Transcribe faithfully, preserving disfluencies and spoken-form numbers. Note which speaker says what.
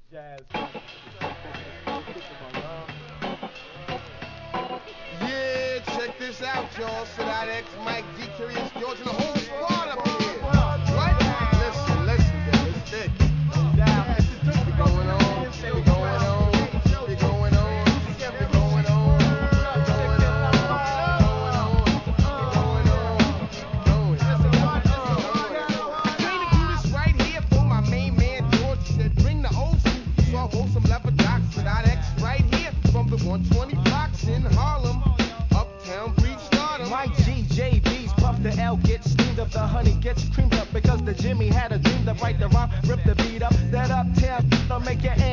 Speaker 1: Jazz.
Speaker 2: Yeah, check this out, y'all. Sadat X, Mike D, Curious George, and the whole squad up here. What? Listen, listen, yo, it's thick. Be going on, be going on, be going on, be going on, be going on, going on, going. Trying to do this right here for my main man George. He said, bring the old school, so I want some leather jocks. Sadat X right here from the one twenty blocks in Harlem. Uptown Breach Stardom.
Speaker 3: Mike G, J B's, Puff the L gets steamed up, the honey gets creamed up because the Jimmy had a dream to write the rhyme, rip the beat up, that uptown don't make your